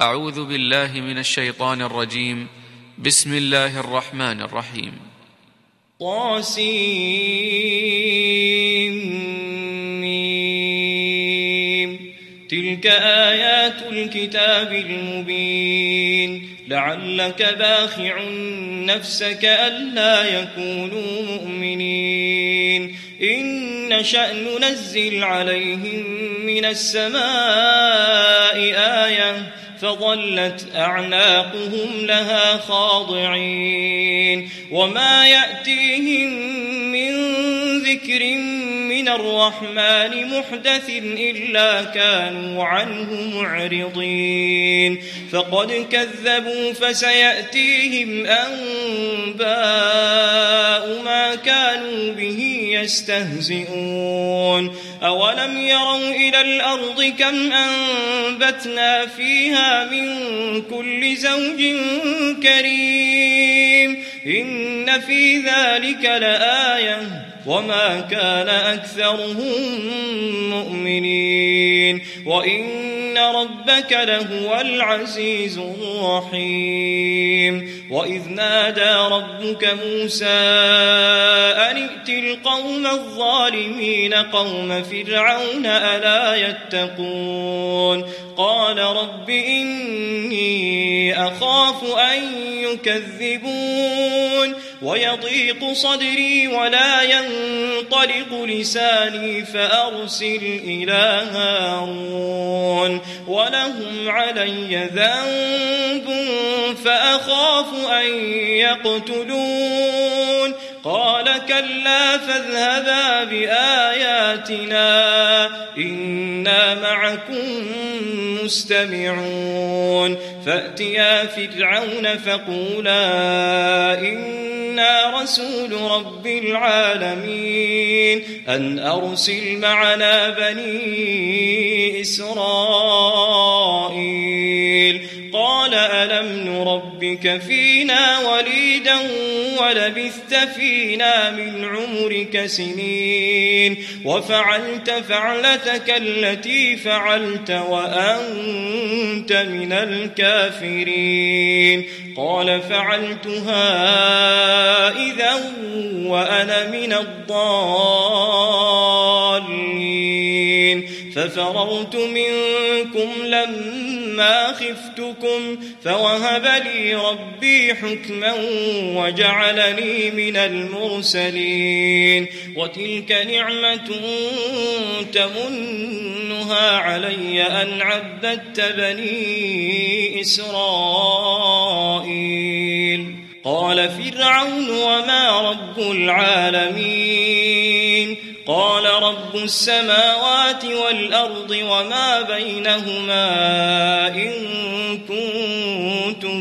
أعوذ بالله من الشيطان الرجيم. بسم الله الرحمن الرحيم. طاسيم. تلك آيات الكتاب المبين. لعلك باخع نفسك ألا يكونوا مؤمنين إن نشأ ننزل عليهم من السماء آية فظلت أعناقهم لها خاضعين وما يأتيهم من ذكر من الرحمن محدث إلا كانوا عنه معرضين فقد كذبوا فسيأتيهم أنباء ما كانوا به يستهزئون أولم يروا إلى الأرض كم أنبتنا فيها من كل زوج كريم إن في ذلك لآية وما كان أكثرهم مؤمنين وإن ربك لهو العزيز الرحيم وإذ نادى ربك موسى أن ائت القوم الظالمين قوم فرعون ألا يتقون قال رب إني أخاف أن يكذبون ويضيق صدري ولا ينطلق لساني فأرسل إلى هارون ولهم علي ذنب فأخاف أن يقتلون قال كلا فاذهبا بآياتنا إنا معكم مستمعون فأتيا فرعون فقولا إنا رسول رب العالمين أن أرسل معنا بني إسرائيل قال ألم نربك فينا وليدا ولبثت فينا من عمرك سنين وفعلت فعلتك التي فعلت وأنت من الكافرين قال فعلتها إذا وأنا من الضالين ففررت منكم لما خفتكم فوهب لي ربي حكما وجعلني من المرسلين وتلك نعمة تمنها علي أن عبدت بني إسرائيل قال فرعون وما رب العالمين قال رب السماوات والأرض وما بينهما إن كنتم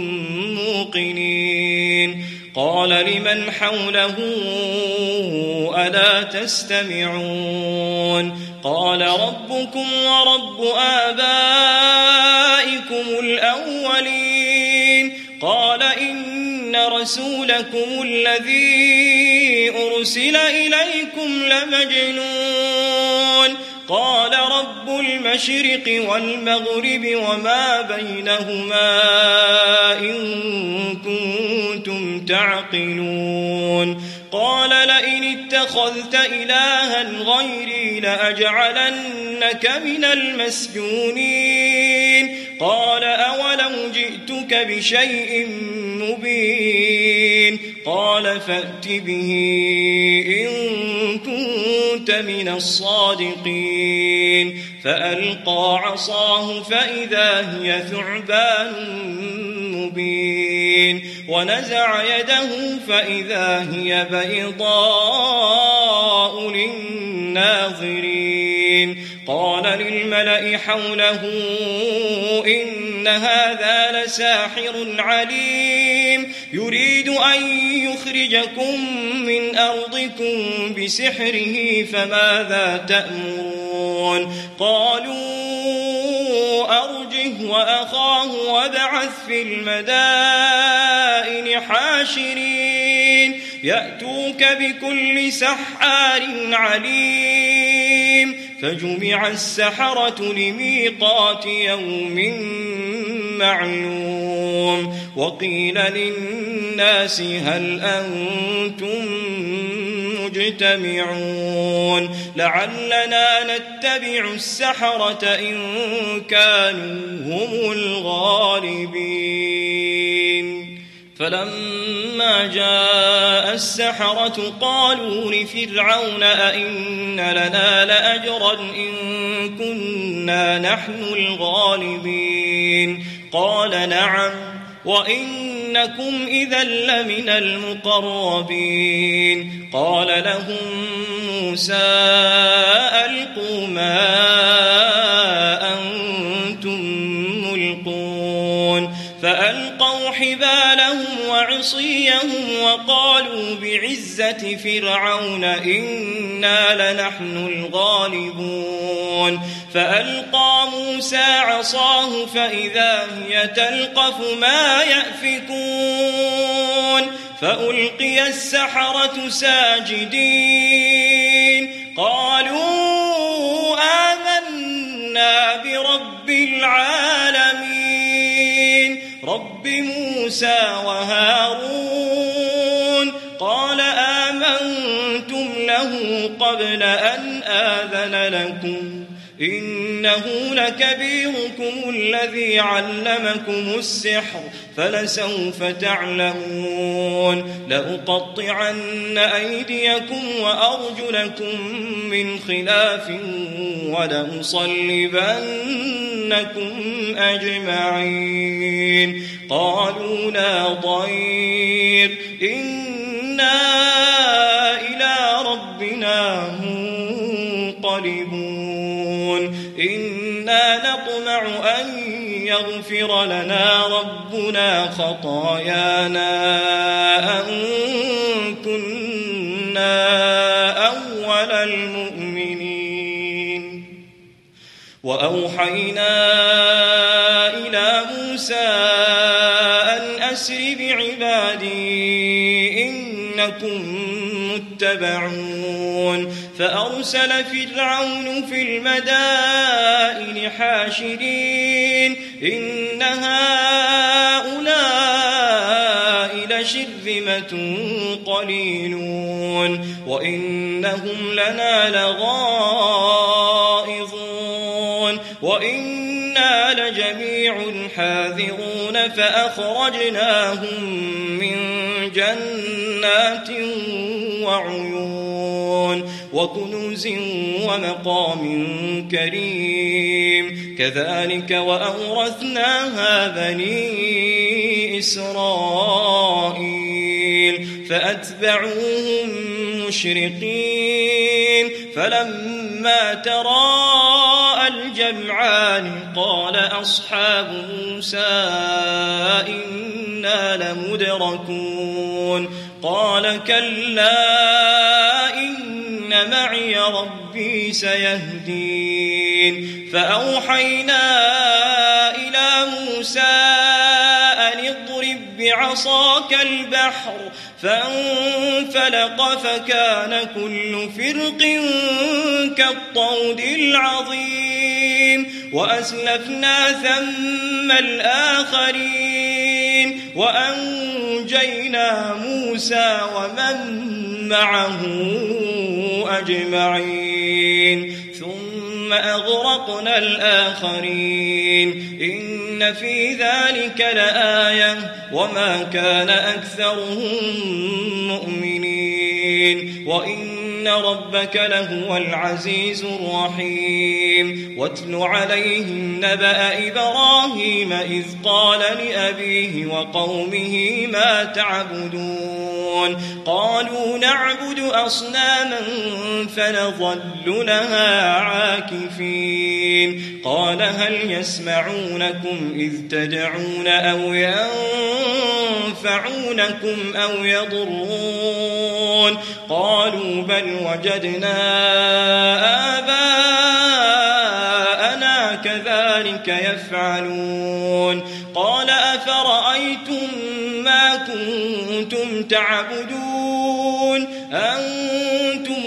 موقنين قال لمن حوله ألا تستمعون قال ربكم ورب آبائكم الأولين قال إن رسولكم الذي أرسل إليكم لمجنون قال رب المشرق والمغرب وما بينهما إن كنتم تعقلون قال لئن اتخذت إلها غيري لأجعلنك من المسجونين قال أولو جئتك بشيء مبين قال فأت به إن كنت من الصادقين فألقى عصاه فإذا هي ثعبان مبين ونزع يده فإذا هي بيضاء للناظرين قال للملأ حوله إن هذا لساحر عليم يريد أن يخرجكم من أرضكم بسحره فماذا تأمرون قالوا أرجه وأخاه وابعث في المدائن حاشرين يأتوك بكل سحار عليم فجمع السحرة لميقات يوم معلوم وقيل للناس هل أنتم مجتمعون لعلنا نتبع السحرة إن كانوا هم الغالبين فلما جاء السحرة قالوا لفرعون أئن لنا لأجرا إن كنا نحن الغالبين قال نعم وإنكم إذا لمن المقربين قال لهم موسى ألقوا ما أنتم ملقون فألقوا حبالهم وعصيهم وقالوا بعزة فرعون إنا لنحن الغالبون فألقى موسى عصاه فإذا هي تلقف ما يأفكون فألقي السحرة ساجدين قالوا آمنا برب العالمين رب موسى وهارون قال آمنتم له قبل أن آذن لكم إنه لكبيركم الذي علمكم السحر فلسوف تعلمون لأقطعن أيديكم وأرجلكم من خلاف ولأصلبنكم أجمعين قالوا لا ضير إنا إلى ربنا منقلبون إنا نطمع أن يغفر لنا ربنا خطايانا أن كنا أول المؤمنين وأوحينا إلى موسى أن أسر بعبادي إنكم متبعون فأرسل فرعون في المدائن حاشرين إن هؤلاء لشرذمة قليلون وإنهم لنا لغائظون وإنا لجميع حاذرون فأخرجناهم من جنات وعيون وكنوز ومقام كريم كذلك وأورثناها بني إسرائيل فأتبعوهم مشرقين فلما تراءى الجمعان قال أصحاب موسى إنا لمدركون قال كلا إن معي ربي سيهدين فأوحينا إلى موسى أن اضرب بعصاك البحر فانفلق فكان كل فرق كالطود العظيم وأسلفنا ثم الآخرين وأنجينا موسى ومن معه أجمعين ثم أغرقنا الآخرين إن في ذلك لآية وما كان أكثرهم مؤمنين وإن ربك لهو العزيز الرحيم واتل عليهم نبأ إبراهيم إذ قال لأبيه وقومه ما تعبدون قالوا نعبد أصناما فنظل لها عاكفين قال هل يسمعونكم إذ تدعون أو ينفعونكم أو يضرون قالوا بل وجدنا آباءنا كذلك يفعلون قال أفرأيتم ما كنتم تعبدون أنتم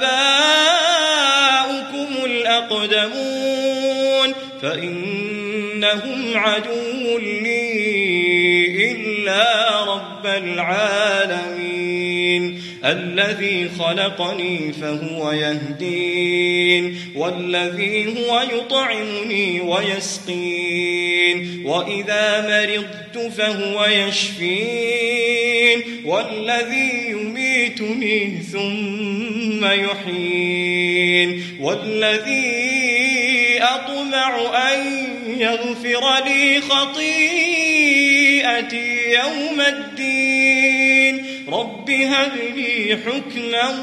وآباؤكم الأقدمون فإنكم إنهم عدو لي إلا رب العالمين الذي خلقني فهو يهدين والذي هو يطعمني ويسقين وإذا مرضت فهو يشفين والذي يميتني ثم يحيين والذي أطمع أن يغفر لي خطيئتي يوم الدين رب هب لي حكما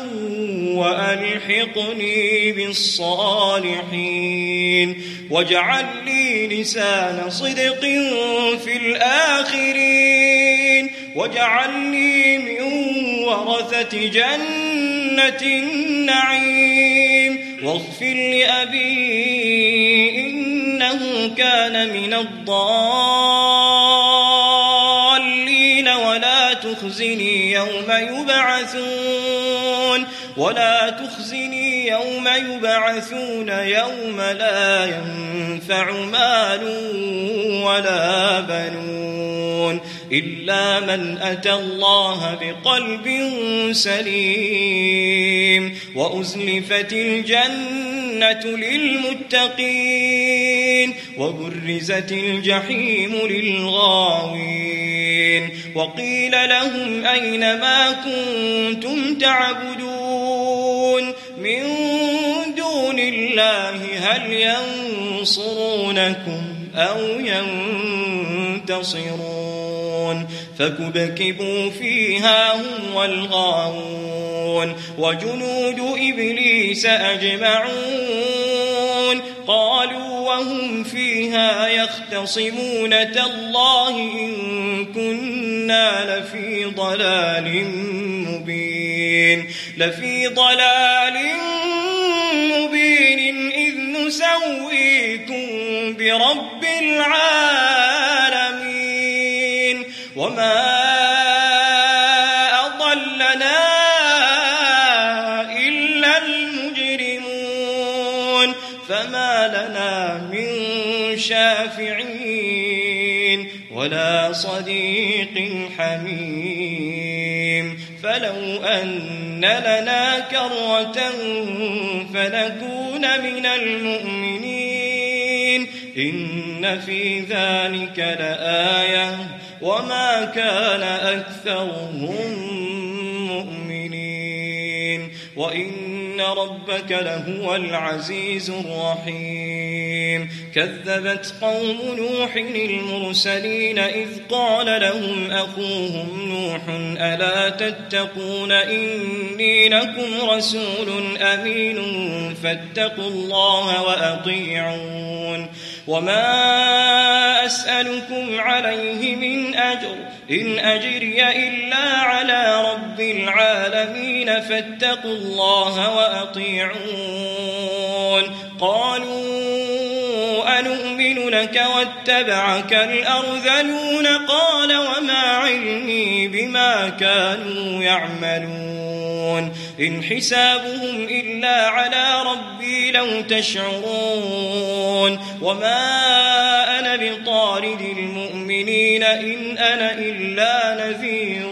وألحقني بالصالحين واجعل لي لسان صدق في الآخرين واجعلني من ورثة جنة النعيم واغفر لأبي إنه كان من الضالين ولا تخزني يوم يبعثون يوم لا ينفع مال ولا بنون إلا من أتى الله بقلب سليم وأزلفت الجنة للمتقين وبرزت الجحيم للغاوين وقيل لهم أين ما كنتم تعبدون من دون الله هل ينصرونكم أو ينتصرون فكبكبوا فيها هم والغاوون وجنود إبليس أجمعون قالوا وهم فيها يختصمون تالله إن كنا لفي ضلال مبين إذ نسويكم برب العالمين وما أضلنا إلا المجرمون فما لنا من شافعين ولا صديق حميم فلو أن لنا كرة فنكون من المؤمنين إن في ذلك لآية وما كان أكثرهم مؤمنين وإن ربك لهو العزيز الرحيم كذبت قوم نوح المرسلين إذ قال لهم أخوهم نوح ألا تتقون إني لكم رسول أمين فاتقوا الله وأطيعون وما أسألكم عليه من أجر إن أجري إلا على رب العالمين فاتقوا الله وأطيعون قالوا أنؤمن لك واتبعك الأرذلون قال وما علمي بما كانوا يعملون إن حسابهم إلا على ربي لو تشعرون وما أنا بطارد المؤمنين إن أنا إلا نذير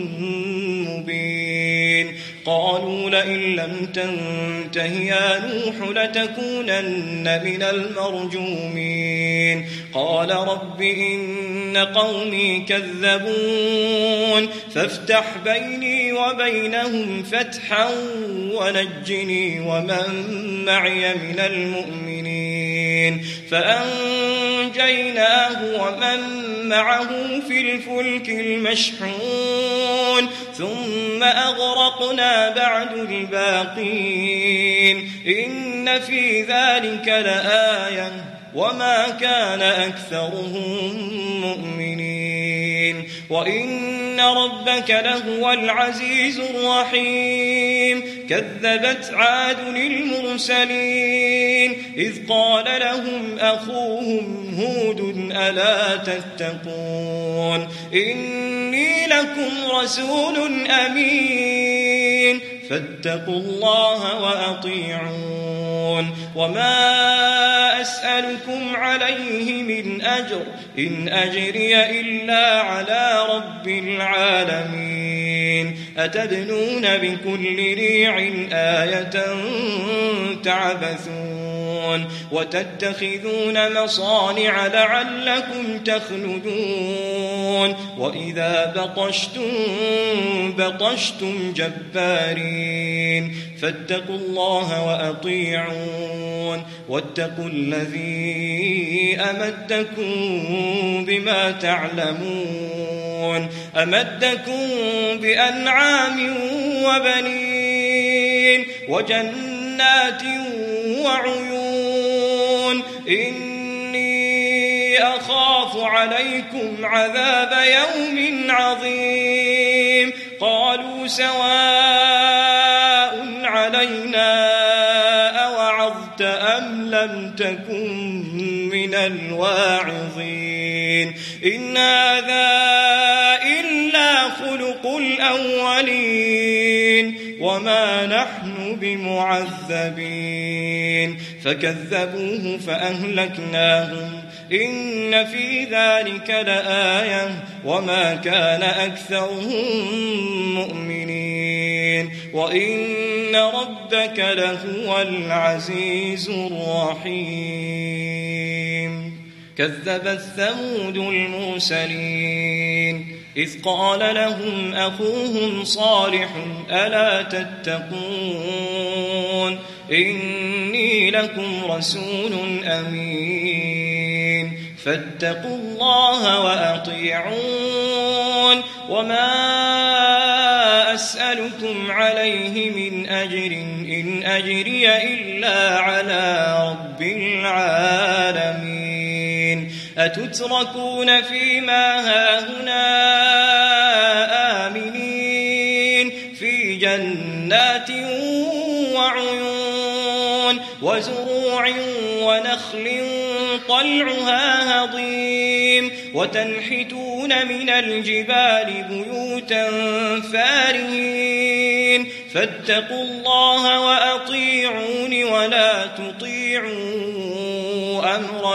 مبين قالوا لئن لم تنته يا نوح لتكونن من المرجومين قال رب إن قومي كذبون فافتح بيني وبينهم فتحا ونجني ومن معي من المؤمنين فأنجيناه ومن معه في الفلك المشحون ثم أغرقنا بعد الباقين إن في ذلك لآية وما كان أكثرهم مؤمنين وإن ربك لهو العزيز الرحيم كذبت عاد المرسلين إذ قال لهم أخوهم هود ألا تتقون إني لكم رسول أمين فاتقوا الله وأطيعون وما أسألكم عليه من أجر إن أجري إلا على رب العالمين أتبنون بكل ريع آية تعبثون وتتخذون مصانع لعلكم تخلدون وإذا بطشتم جبارين فاتقوا الله وأطيعون واتقوا الذي أمدكم بما تعلمون أمدكم بأنعام وبنين وجنات وعيون إني أخاف عليكم عذاب يوم عظيم قالوا سواء علينا أوعظت أم لم تكن من الواعظين إن هذا إلا خلق الأولين وما نحن بمعذبين فكذبوه فأهلكناهم إن في ذلك لآية وما كان أكثرهم مؤمنين وإن ربك لهو العزيز الرحيم كذبت ثمود المرسلين إذ قال لهم أخوهم صالح ألا تتقون إني لكم رسول أمين فاتقوا الله وأطيعون وما أسألكم عليه من أجر إن أجري إلا على رب العالمين أتتركون فيما هاهنا آمنين في جنات وعيون وزروع ونخل طلعها هضيم وتنحتون من الجبال بيوتا فارهين فاتقوا الله وأطيعون ولا تطيعوا أمر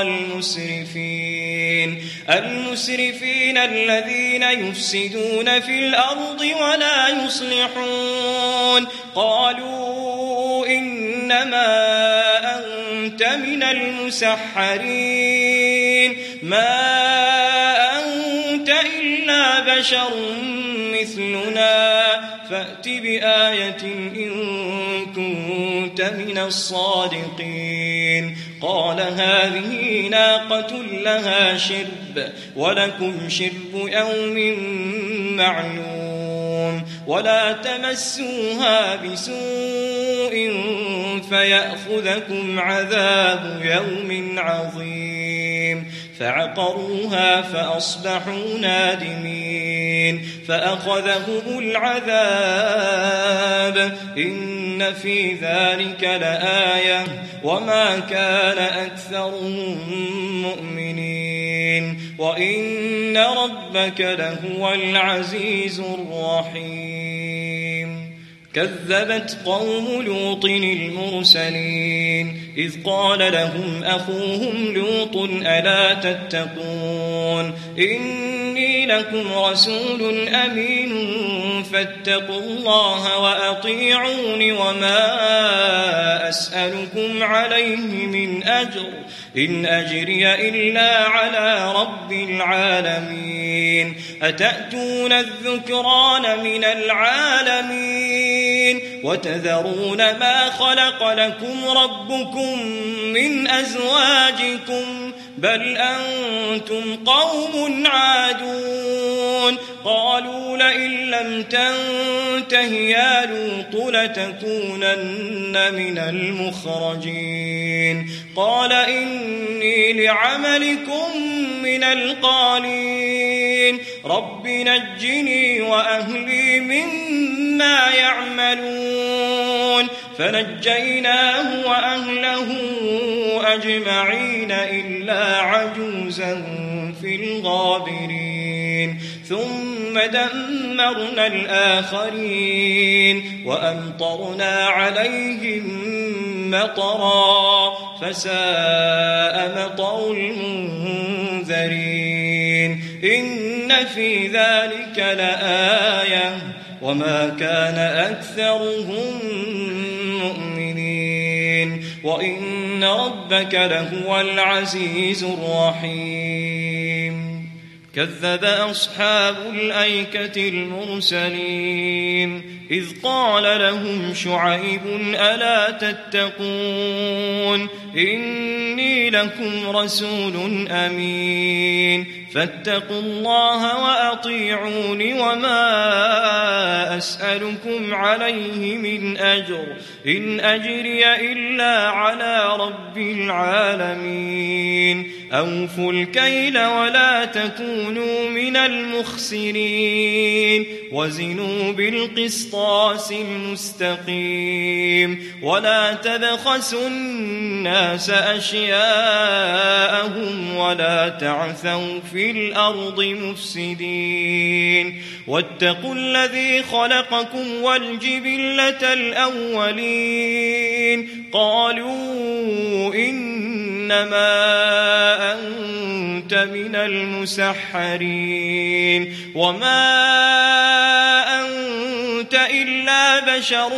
المسرفين الذين يفسدون في الأرض ولا يصلحون قالوا إنما أنت من المسحرين ما أنت إلا بشر مثلنا فأت بآية إن كنت من الصادقين قال هذه ناقة لها شرب ولكم شرب يوم معلوم ولا تمسوها بسوء فيأخذكم عذاب يوم عظيم فعقروها فأصبحوا نادمين فأخذهم العذاب إن في ذلك لآية وما كان أكثرهم مؤمنين وإن ربك لهو العزيز الرحيم كذبت قوم لوط المرسلين إذ قال لهم أخوهم لوط ألا تتقون إني لكم رسول أمين فاتقوا الله وأطيعون وما أسألكم عليه من أجر إن أجري إلا على رب العالمين أتأتون الذكران من العالمين وتذرون ما خلق لكم ربكم من أزواجكم بل أنتم قوم عادون قالوا لئن لم تنته يا لوط لتكونن من المخرجين قال إني لعملكم من القالين رب نجني وأهلي مما يعملون فنجيناه وأهله أجمعين إلا عجوزا في الغابرين ثم دمرنا الآخرين وأمطرنا عليهم مطرا فساء مطر المنذرين إن في ذلك لآية وما كان أكثرهم مؤمنين وإن ربك لهو العزيز الرحيم كذب أصحاب الأيكة المرسلين إذ قال لهم شعيب ألا تتقون إني لكم رسول أمين فاتقوا الله وأطيعون وما أسألكم عليه من أجر إن أجري إلا على رب العالمين أوفوا الكيل ولا تكونوا من المخسرين وزنوا بالقسطاس المستقيم ولا تبخسوا الناس أشياءهم ولا تعثوا في الأرض مفسدين واتقوا الذي خلقكم والجبلة الأولين قالوا إنما أنت من المسحرين وما أنت إلا بشر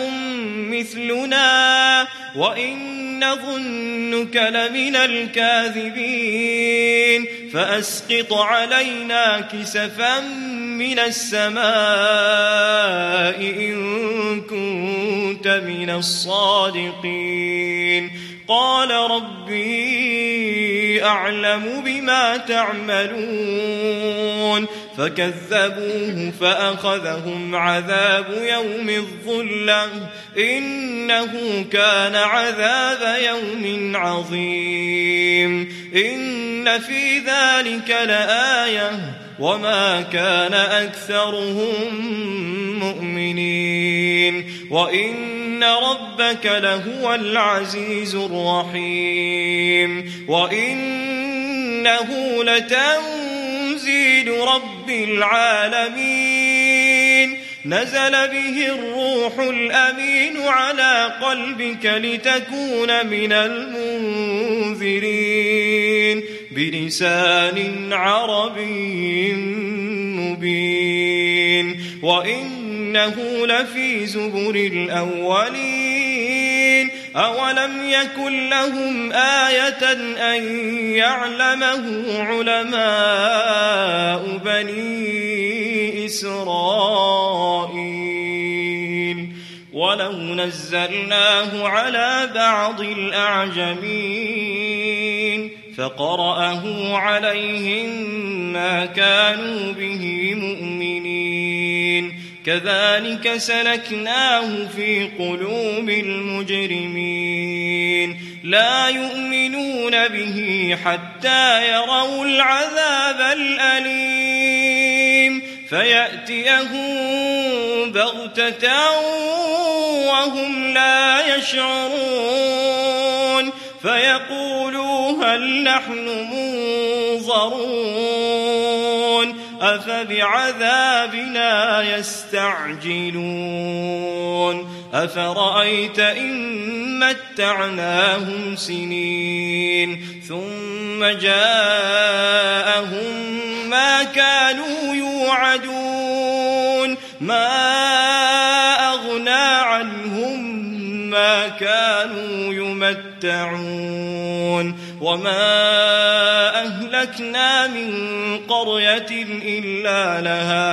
مثلنا وإن نظنك لمن الكاذبين فأسقط علينا كسفا من السماء إن كنت من الصادقين قال ربي أعلم بما تعملون فكذبوه فأخذهم عذاب يوم الظلة إنه كان عذاب يوم عظيم إن في ذلك لآية وما كان أكثرهم مؤمنين وإن ربك لهو العزيز الرحيم وإنه لتنزيل رب العالمين نزل به الروح الأمين على قلبك لتكون من المنذرين بلسان عربي مبين وإنه لفي زبر الأولين أولم يكن لهم آية أن يعلمه علماء بني إسرائيل ولو نزلناه على بعض الأعجمين فقرأه عليهم ما كانوا به مؤمنين كذلك سلكناه في قلوب المجرمين لا يؤمنون به حتى يروا العذاب الأليم فيأتيهم بغتة وهم لا يشعرون فيقولوا هل نحن منظرون أفبعذابنا يستعجلون أفرأيت إن متعناهم سنين ثم جاءهم ما كانوا يوعدون ما أغنى عنهم ما كانوا يمتعون وما أهلكنا من قرية إلا لها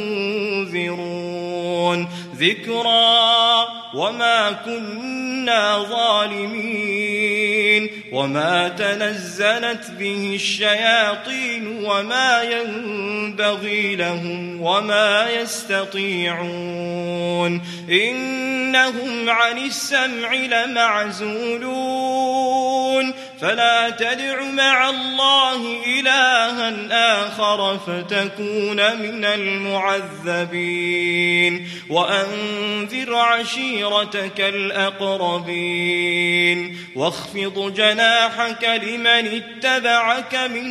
منذرون ذكرى وما كنا ظالمين وما تنزلت به الشياطين وما ينبغي لهم وما يستطيعون إنهم عن السمع لمعزولون فلا تدع مع الله إلها آخر فتكون من المعذبين وأنذر عشيرتك الأقربين واخفض جناحك لمن اتبعك من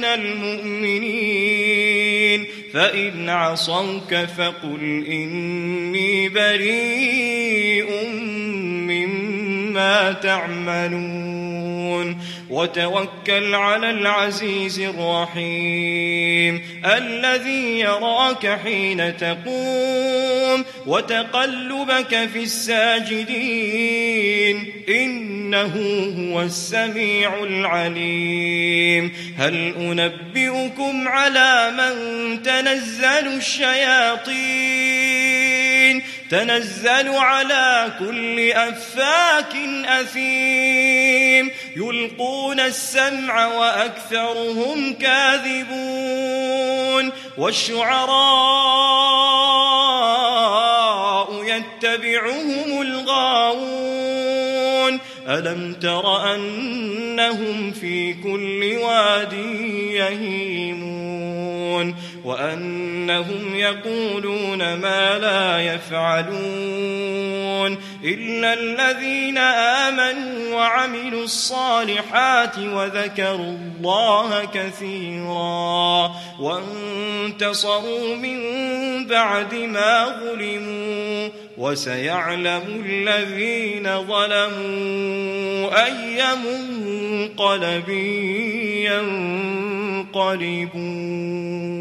المؤمنين فإن عصوك فقل إني بريء مما ما تعملون وتوكل على العزيز الرحيم الذي يراك حين تقوم وتقلبك في الساجدين إنه هو السميع العليم هل أنبئكم على من تنزل الشياطين تنزل على كل أفاك أثيم يلقون السمع وأكثرهم كاذبون والشعراء يتبعهم الغاوون ألم تر أنهم في كل واد يهيمون وأنهم يقولون ما لا يفعلون إلا الذين آمنوا وعملوا الصالحات وذكروا الله كثيرا وانتصروا من بعد ما ظلموا وسيعلم الذين ظلموا أي منقلب ينقلبون